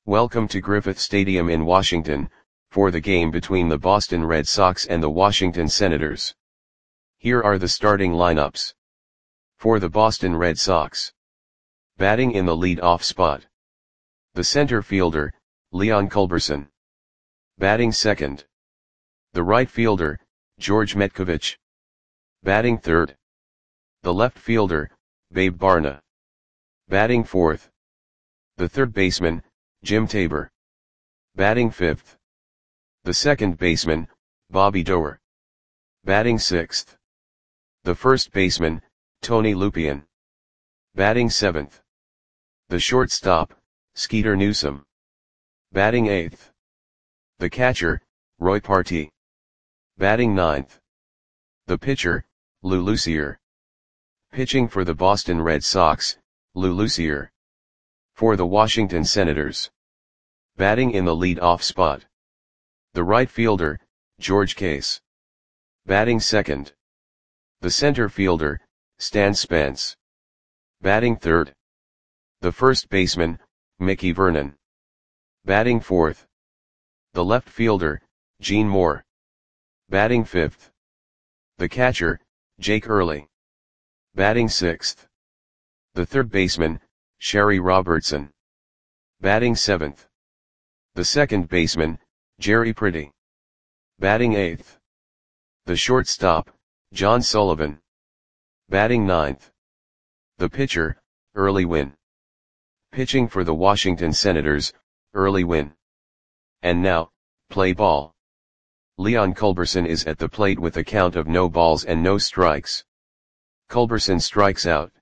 Welcome to Griffith Stadium in Washington, for the game between the Boston Red Sox and the Washington Senators. Here are the starting lineups. For the Boston Red Sox. Batting in the lead-off spot. The center fielder, Leon Culberson. Batting second. The right fielder, George Metcovich. Batting third. The left fielder, Babe Barna. Batting fourth. The third baseman, Jim Tabor. Batting fifth. The second baseman, Bobby Doerr. Batting sixth. The first baseman, Tony Lupien. Batting seventh. The shortstop, Skeeter Newsom. Batting eighth. The catcher, Roy Partee. Batting ninth. The pitcher, Lou Lucier. Pitching for the Boston Red Sox, Lou Lucier. For the Washington Senators. Batting in the lead-off spot. The right fielder, George Case. Batting second. The center fielder, Stan Spence. Batting third. The first baseman, Mickey Vernon. Batting fourth. The left fielder, Gene Moore. Batting fifth. The catcher, Jake Early. Batting sixth. The third baseman, Sherry Robertson. Batting seventh. The second baseman, Jerry Pretty. Batting eighth. The shortstop, John Sullivan. Batting ninth. The pitcher, Early Wynn. Pitching for the Washington Senators, Early Wynn. And now, play ball. Leon Culberson is at the plate with a count of no balls and no strikes. Culberson strikes out.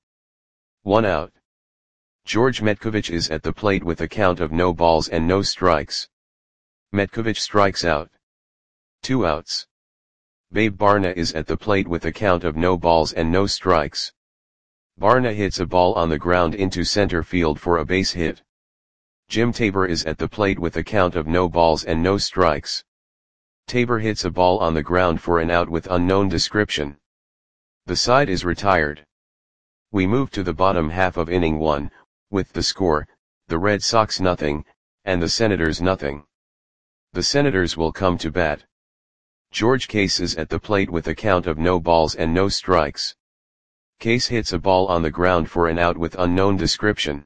1 out. George Metcovich is at the plate with a count of no balls and no strikes. Metcovich strikes out. 2 outs. Babe Barna is at the plate with a count of no balls and no strikes. Barna hits a ball on the ground into center field for a base hit. Jim Tabor is at the plate with a count of no balls and no strikes. Tabor hits a ball on the ground for an out with unknown description. The side is retired. We move to the bottom half of inning 1, with the score, the Red Sox nothing, and the Senators nothing. The Senators will come to bat. George Case is at the plate with a count of no balls and no strikes. Case hits a ball on the ground for an out with unknown description.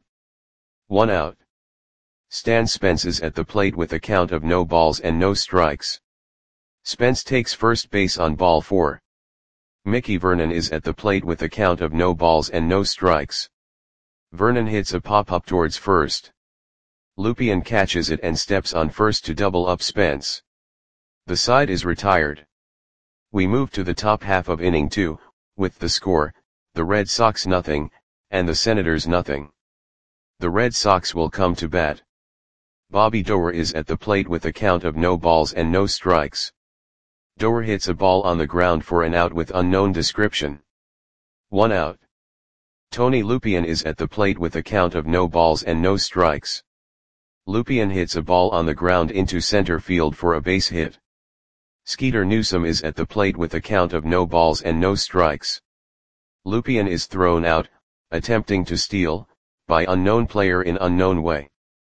1 out. Stan Spence is at the plate with a count of no balls and no strikes. Spence takes first base on ball 4. Mickey Vernon is at the plate with a count of no balls and no strikes. Vernon hits a pop-up towards first. Lupien catches it and steps on first to double up Spence. The side is retired. We move to the top half of inning 2, with the score, the Red Sox nothing, and the Senators nothing. The Red Sox will come to bat. Bobby Doerr is at the plate with a count of no balls and no strikes. Doerr hits a ball on the ground for an out with unknown description. 1 out. Tony Lupien is at the plate with a count of no balls and no strikes. Lupien hits a ball on the ground into center field for a base hit. Skeeter Newsom is at the plate with a count of no balls and no strikes. Lupien is thrown out, attempting to steal, by unknown player in unknown way.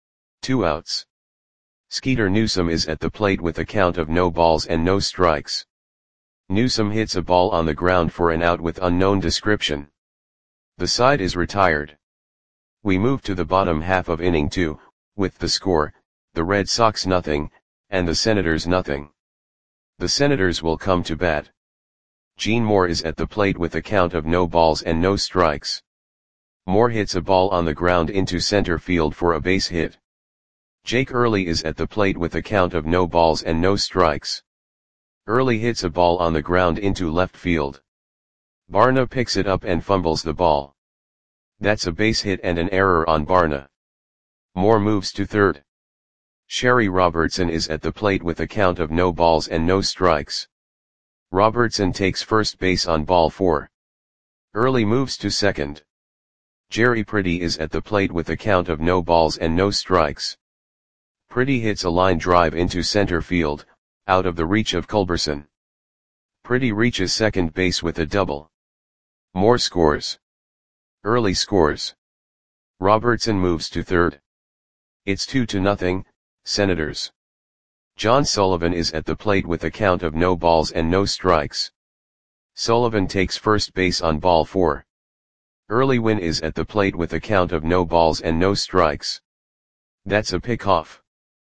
2 outs. Skeeter Newsom is at the plate with a count of no balls and no strikes. Newsom hits a ball on the ground for an out with unknown description. The side is retired. We move to the bottom half of inning 2, with the score, the Red Sox nothing, and the Senators nothing. The Senators will come to bat. Gene Moore is at the plate with a count of no balls and no strikes. Moore hits a ball on the ground into center field for a base hit. Jake Early is at the plate with a count of no balls and no strikes. Early hits a ball on the ground into left field. Barna picks it up and fumbles the ball. That's a base hit and an error on Barna. Moore moves to third. Sherry Robertson is at the plate with a count of no balls and no strikes. Robertson takes first base on ball 4. Early moves to second. Jerry Pretty is at the plate with a count of no balls and no strikes. Pretty hits a line drive into center field, out of the reach of Culberson. Pretty reaches second base with a double. Moore scores. Early scores. Robertson moves to third. It's 2-0, Senators. John Sullivan is at the plate with a count of no balls and no strikes. Sullivan takes first base on ball 4. Early Win is at the plate with a count of no balls and no strikes. That's a pickoff.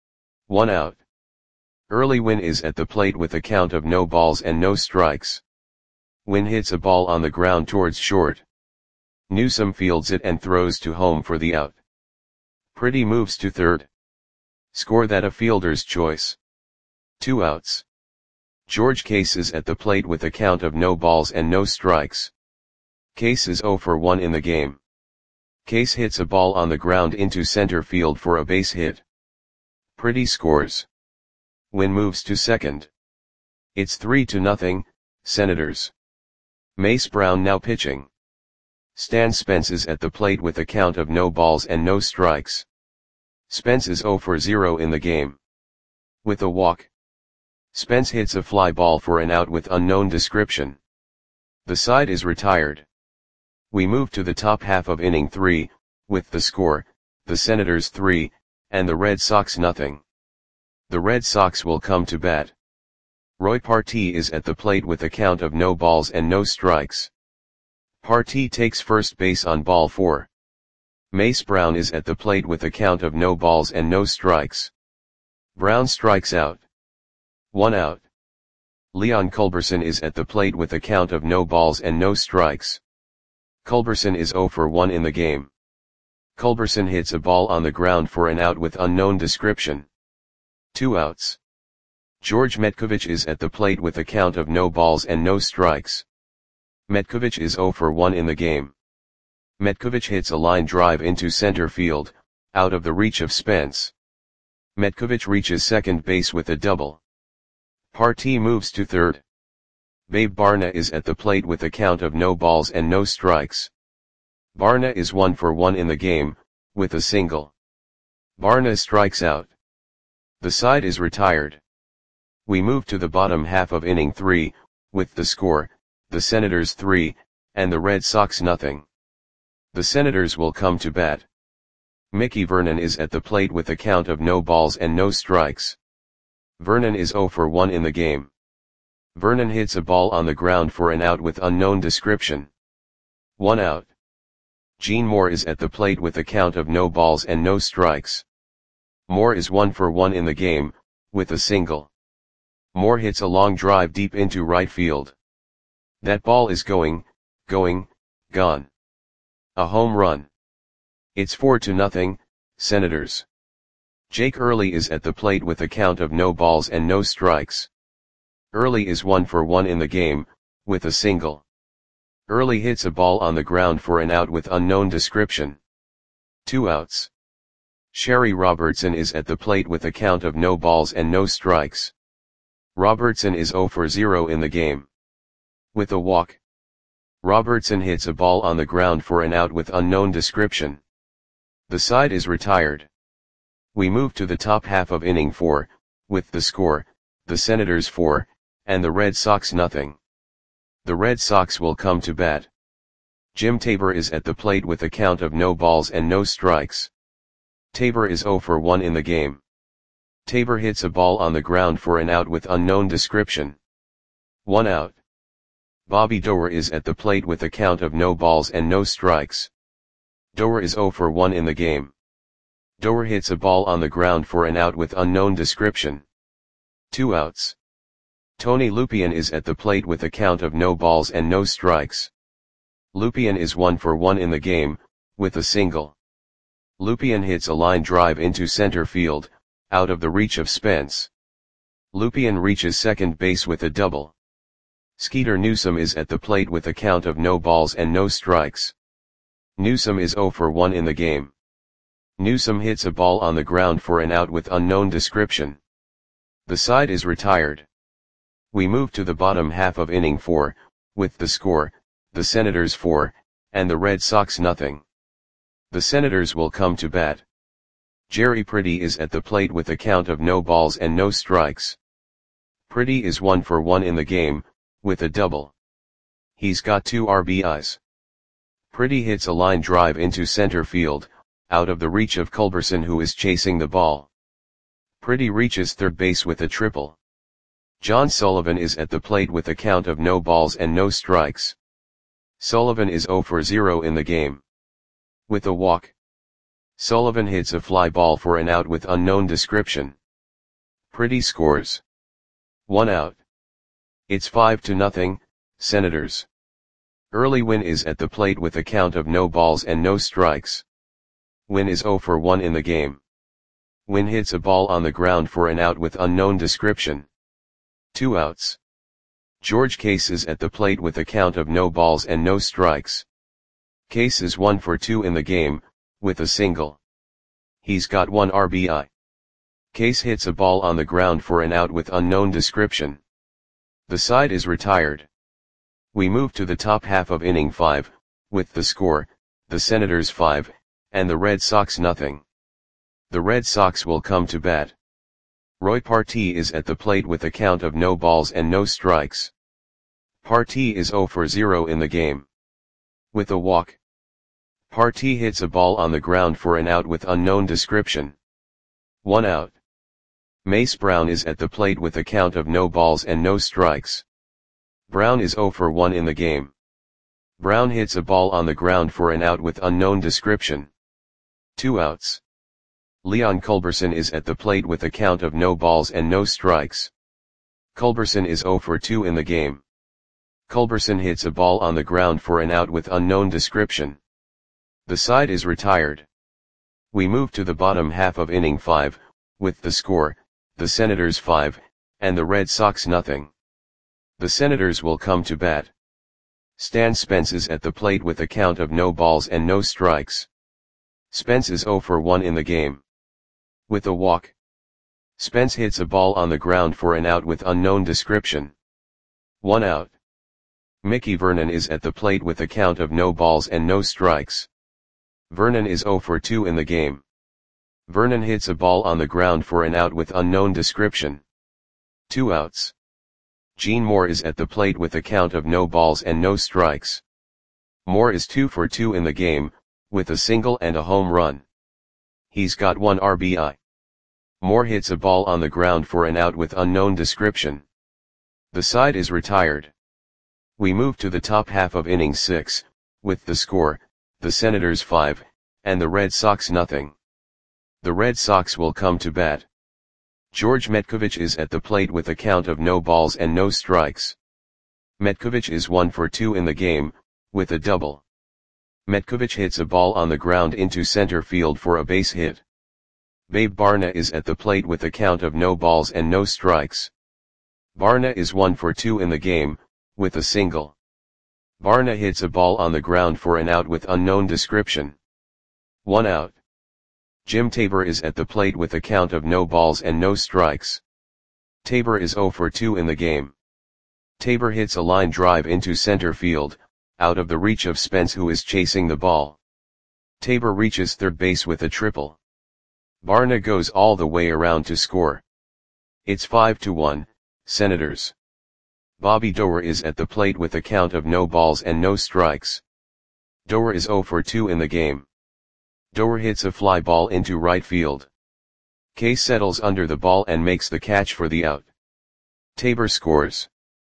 1 out. Early Win is at the plate with a count of no balls and no strikes. Win hits a ball on the ground towards short. Newsome fields it and throws to home for the out. Pretty moves to third. Score that a fielder's choice. 2 outs. George Case is at the plate with a count of no balls and no strikes. Case is 0 for 1 in the game. Case hits a ball on the ground into center field for a base hit. Pretty scores. Win moves to second. It's 3-0, Senators. Mace Brown now pitching. Stan Spence is at the plate with a count of no balls and no strikes. Spence is 0 for 0 in the game. With a walk. Spence hits a fly ball for an out with unknown description. The side is retired. We move to the top half of inning 3, with the score, the Senators 3, and the Red Sox nothing. The Red Sox will come to bat. Roy Partee is at the plate with a count of no balls and no strikes. Partee takes first base on ball 4. Mace Brown is at the plate with a count of no balls and no strikes. Brown strikes out. 1 out. Leon Culberson is at the plate with a count of no balls and no strikes. Culberson is 0 for 1 in the game. Culberson hits a ball on the ground for an out with unknown description. 2 outs. George Metkovich is at the plate with a count of no balls and no strikes. Metkovich is 0 for 1 in the game. Metkovich hits a line drive into center field, out of the reach of Spence. Metkovich reaches second base with a double. Partee moves to third. Babe Barna is at the plate with a count of no balls and no strikes. Barna is 1 for 1 in the game, with a single. Barna strikes out. The side is retired. We move to the bottom half of inning 3, with the score, the Senators 3, and the Red Sox nothing. The Senators will come to bat. Mickey Vernon is at the plate with a count of no balls and no strikes. Vernon is 0 for 1 in the game. Vernon hits a ball on the ground for an out with unknown description. 1 out. Gene Moore is at the plate with a count of no balls and no strikes. Moore is 1 for 1 in the game, with a single. Moore hits a long drive deep into right field. That ball is gone. A home run. It's 4-0, Senators. Jake Early is at the plate with a count of no balls and no strikes. Early is 1 for 1 in the game, with a single. Early hits a ball on the ground for an out with unknown description. 2 outs. Sherry Robertson is at the plate with a count of no balls and no strikes. Robertson is 0 for 0 in the game. With a walk. Robertson hits a ball on the ground for an out with unknown description. The side is retired. We move to the top half of inning 4, with the score, the Senators 4, and the Red Sox nothing. The Red Sox will come to bat. Jim Tabor is at the plate with a count of no balls and no strikes. Tabor is 0 for 1 in the game. Tabor hits a ball on the ground for an out with unknown description. 1 out. Bobby Doerr is at the plate with a count of no balls and no strikes. Doerr is 0 for 1 in the game. Doerr hits a ball on the ground for an out with unknown description. 2 outs. Tony Lupien is at the plate with a count of no balls and no strikes. Lupien is 1 for 1 in the game, with a single. Lupien hits a line drive into center field, out of the reach of Spence. Lupien reaches second base with a double. Skeeter Newsome is at the plate with a count of no balls and no strikes. Newsome is 0 for 1 in the game. Newsome hits a ball on the ground for an out with unknown description. The side is retired. We move to the bottom half of inning 4, with the score, the Senators 4, and the Red Sox nothing. The Senators will come to bat. Jerry Pretty is at the plate with a count of no balls and no strikes. Pretty is 1 for 1 in the game, with a double. He's got 2 RBIs. Pretty hits a line drive into center field, out of the reach of Culberson, who is chasing the ball. Pretty reaches third base with a triple. John Sullivan is at the plate with a count of no balls and no strikes. Sullivan is 0 for 0 in the game. With a walk, Sullivan hits a fly ball for an out with unknown description. Pretty scores. 1 out. It's 5-0, Senators. Early Win is at the plate with a count of no balls and no strikes. Win is 0 for 1 in the game. Win hits a ball on the ground for an out with unknown description. 2 outs. George Case is at the plate with a count of no balls and no strikes. Case is 1 for 2 in the game, with a single. He's got 1 RBI. Case hits a ball on the ground for an out with unknown description. The side is retired. We move to the top half of inning 5, with the score, the Senators 5, and the Red Sox nothing. The Red Sox will come to bat. Roy Partee is at the plate with a count of no balls and no strikes. Partee is 0 for 0 in the game. With a walk, Partee hits a ball on the ground for an out with unknown description. 1 out. Mace Brown is at the plate with a count of no balls and no strikes. Brown is 0 for 1 in the game. Brown hits a ball on the ground for an out with unknown description. 2 outs. Leon Culberson is at the plate with a count of no balls and no strikes. Culberson is 0 for 2 in the game. Culberson hits a ball on the ground for an out with unknown description. The side is retired. We move to the bottom half of inning 5, with the score, the Senators 5, and the Red Sox nothing. The Senators will come to bat. Stan Spence is at the plate with a count of no balls and no strikes. Spence is 0 for 1 in the game. With a walk, Spence hits a ball on the ground for an out with unknown description. 1 out. Mickey Vernon is at the plate with a count of no balls and no strikes. Vernon is 0 for 2 in the game. Vernon hits a ball on the ground for an out with unknown description. 2 outs. Gene Moore is at the plate with a count of no balls and no strikes. Moore is 2 for 2 in the game, with a single and a home run. He's got 1 RBI. Moore hits a ball on the ground for an out with unknown description. The side is retired. We move to the top half of inning 6, with the score, the Senators 5, and the Red Sox nothing. The Red Sox will come to bat. George Metkovich is at the plate with a count of no balls and no strikes. Metkovich is 1 for 2 in the game, with a double. Metkovich hits a ball on the ground into center field for a base hit. Babe Barna is at the plate with a count of no balls and no strikes. Barna is 1 for 2 in the game, with a single. Barna hits a ball on the ground for an out with unknown description. 1 out. Jim Tabor is at the plate with a count of no balls and no strikes. Tabor is 0 for 2 in the game. Tabor hits a line drive into center field, out of the reach of Spence, who is chasing the ball. Tabor reaches third base with a triple. Barna goes all the way around to score. It's 5-1, Senators. Bobby Doerr is at the plate with a count of no balls and no strikes. Doerr is 0 for 2 in the game. Doerr hits a fly ball into right field. Case settles under the ball and makes the catch for the out. Tabor scores.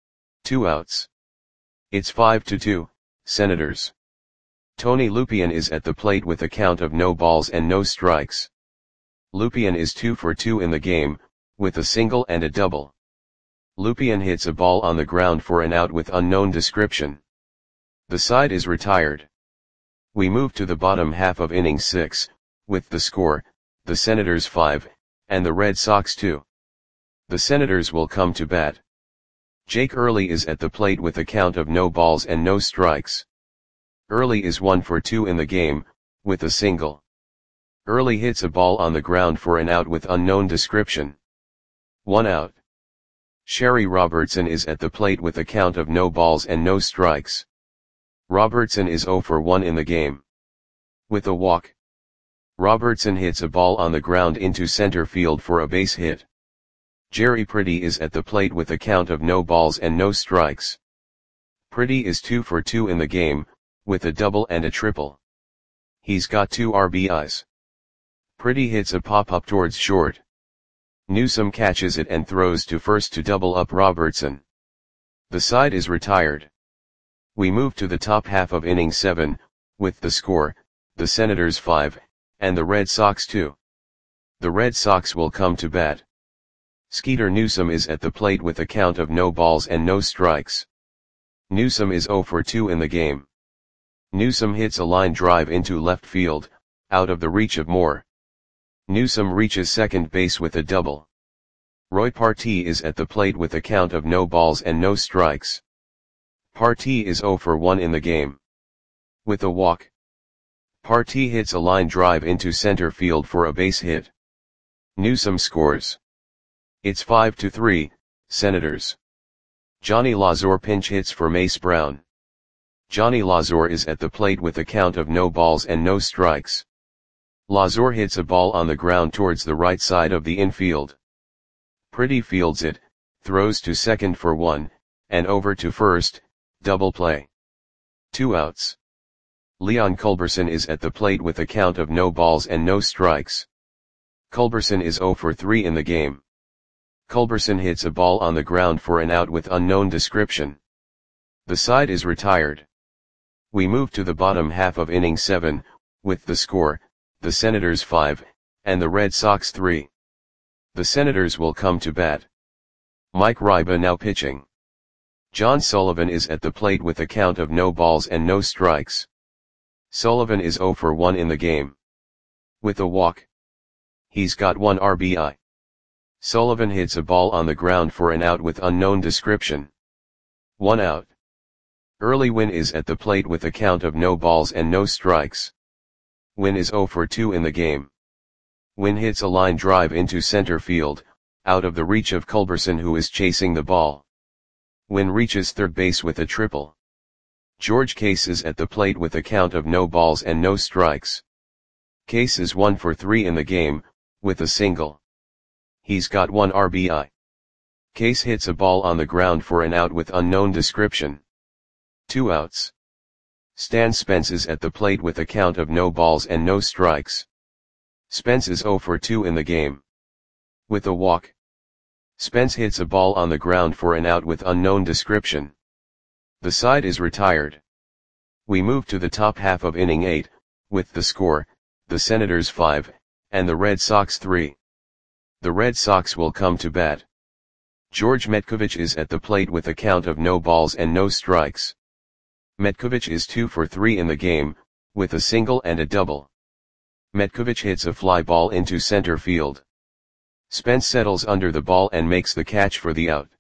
2 outs. It's 5-2, Senators. Tony Lupien is at the plate with a count of no balls and no strikes. Lupien is 2 for 2 in the game, with a single and a double. Lupien hits a ball on the ground for an out with unknown description. The side is retired. We move to the bottom half of inning 6, with the score, the Senators 5, and the Red Sox 2. The Senators will come to bat. Jake Early is at the plate with a count of no balls and no strikes. Early is 1 for 2 in the game, with a single. Early hits a ball on the ground for an out with unknown description. 1 out. Sherry Robertson is at the plate with a count of no balls and no strikes. Robertson is 0 for 1 in the game. With a walk, Robertson hits a ball on the ground into center field for a base hit. Jerry Pretty is at the plate with a count of no balls and no strikes. Pretty is 2 for 2 in the game, with a double and a triple. He's got 2 RBIs. Pretty hits a pop-up towards short. Newsome catches it and throws to first to double up Robertson. The side is retired. We move to the top half of inning 7, with the score, the Senators 5, and the Red Sox 2. The Red Sox will come to bat. Skeeter Newsome is at the plate with a count of no balls and no strikes. Newsome is 0 for 2 in the game. Newsome hits a line drive into left field, out of the reach of Moore. Newsome reaches second base with a double. Roy Partee is at the plate with a count of no balls and no strikes. Partee is 0 for 1 in the game. With a walk, Partee hits a line drive into center field for a base hit. Newsome scores. It's 5-3, Senators. Johnny Lazor pinch hits for Mace Brown. Johnny Lazor is at the plate with a count of no balls and no strikes. Lazor hits a ball on the ground towards the right side of the infield. Pretty fields it, throws to second for 1, and over to first, double play. 2 outs. Leon Culberson is at the plate with a count of no balls and no strikes. Culberson is 0 for 3 in the game. Culberson hits a ball on the ground for an out with unknown description. The side is retired. We move to the bottom half of inning 7, with the score, the Senators 5, and the Red Sox 3. The Senators will come to bat. Mike Ryba now pitching. John Sullivan is at the plate with a count of no balls and no strikes. Sullivan is 0 for 1 in the game. With a walk, he's got 1 RBI. Sullivan hits a ball on the ground for an out with unknown description. 1 out. Early Wynn is at the plate with a count of no balls and no strikes. Wynn is 0 for 2 in the game. Wynn hits a line drive into center field, out of the reach of Culberson who is chasing the ball. Wynn reaches third base with a triple. George Case is at the plate with a count of no balls and no strikes. Case is 1 for 3 in the game, with a single. He's got 1 RBI. Case hits a ball on the ground for an out with unknown description. 2 outs. Stan Spence is at the plate with a count of no balls and no strikes. Spence is 0 for 2 in the game. With a walk, Spence hits a ball on the ground for an out with unknown description. The side is retired. We move to the top half of inning 8, with the score, the Senators 5, and the Red Sox 3. The Red Sox will come to bat. George Metkovich is at the plate with a count of no balls and no strikes. Metkovich is 2 for 3 in the game, with a single and a double. Metkovich hits a fly ball into center field. Spence settles under the ball and makes the catch for the out.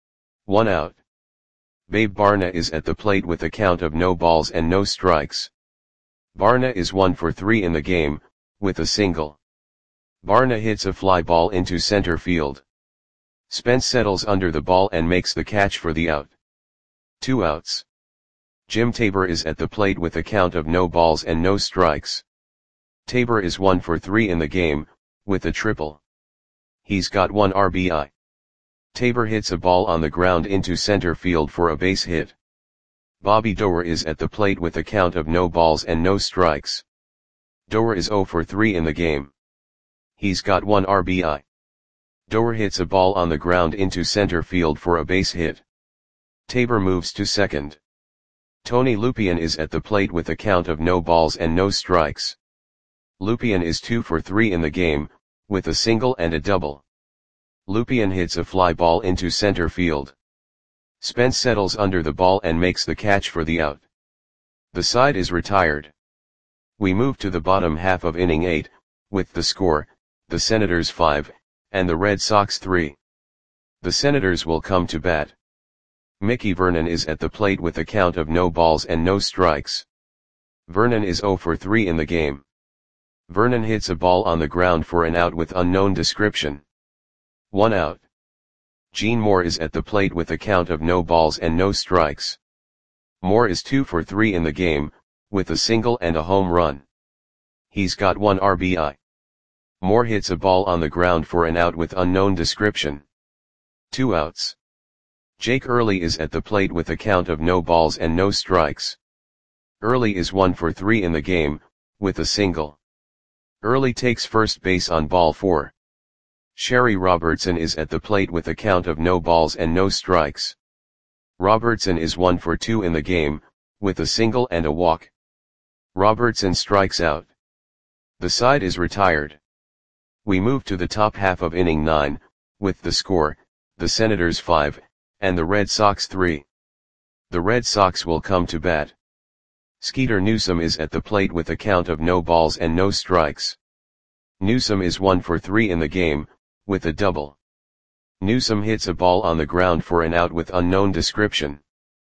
1 out. Babe Barna is at the plate with a count of no balls and no strikes. Barna is 1 for 3 in the game, with a single. Barna hits a fly ball into center field. Spence settles under the ball and makes the catch for the out. 2 outs. Jim Tabor is at the plate with a count of no balls and no strikes. Tabor is 1 for 3 in the game, with a triple. He's got 1 RBI. Tabor hits a ball on the ground into center field for a base hit. Bobby Doerr is at the plate with a count of no balls and no strikes. Doerr is 0 for 3 in the game. He's got 1 RBI. Doerr hits a ball on the ground into center field for a base hit. Tabor moves to second. Tony Lupien is at the plate with a count of no balls and no strikes. Lupien is 2 for 3 in the game, with a single and a double. Lupien hits a fly ball into center field. Spence settles under the ball and makes the catch for the out. The side is retired. We move to the bottom half of inning 8, with the score, the Senators 5, and the Red Sox 3. The Senators will come to bat. Mickey Vernon is at the plate with a count of no balls and no strikes. Vernon is 0 for 3 in the game. Vernon hits a ball on the ground for an out with unknown description. 1 out. Gene Moore is at the plate with a count of no balls and no strikes. Moore is 2 for 3 in the game, with a single and a home run. He's got 1 RBI. Moore hits a ball on the ground for an out with unknown description. 2 outs. Jake Early is at the plate with a count of no balls and no strikes. Early is 1 for 3 in the game, with a single. Early takes first base on ball 4. Sherry Robertson is at the plate with a count of no balls and no strikes. Robertson is 1 for 2 in the game, with a single and a walk. Robertson strikes out. The side is retired. We move to the top half of inning 9, with the score, the Senators 5, and the Red Sox 3. The Red Sox will come to bat. Skeeter Newsom is at the plate with a count of no balls and no strikes. Newsom is 1 for 3 in the game, with a double. Newsom hits a ball on the ground for an out with unknown description.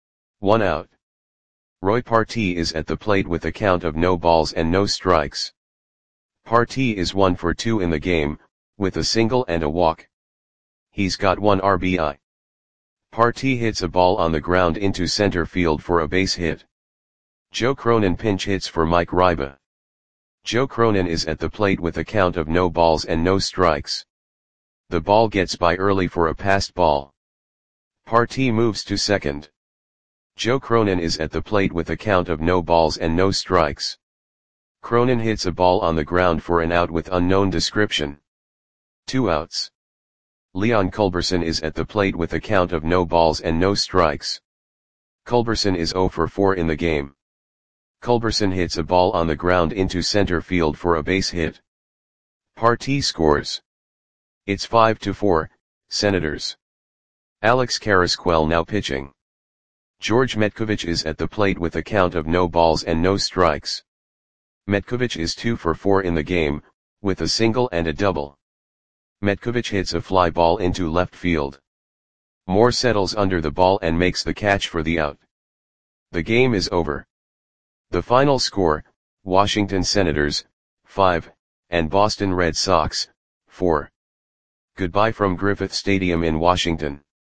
1 out. Roy Partee is at the plate with a count of no balls and no strikes. Partee is 1 for 2 in the game, with a single and a walk. He's got 1 RBI. Partee hits a ball on the ground into center field for a base hit. Joe Cronin pinch hits for Mike Ryba. Joe Cronin is at the plate with a count of no balls and no strikes. The ball gets by early for a passed ball. Partee moves to second. Joe Cronin is at the plate with a count of no balls and no strikes. Cronin hits a ball on the ground for an out with unknown description. 2 outs. Leon Culberson is at the plate with a count of no balls and no strikes. Culberson is 0 for 4 in the game. Culberson hits a ball on the ground into center field for a base hit. Partee scores. It's 5-4, Senators. Alex Carrasquel now pitching. George Metkovich is at the plate with a count of no balls and no strikes. Metkovich is 2 for 4 in the game, with a single and a double. Metkovich hits a fly ball into left field. Moore settles under the ball and makes the catch for the out. The game is over. The final score, Washington Senators, 5, and Boston Red Sox, 4. Goodbye from Griffith Stadium in Washington.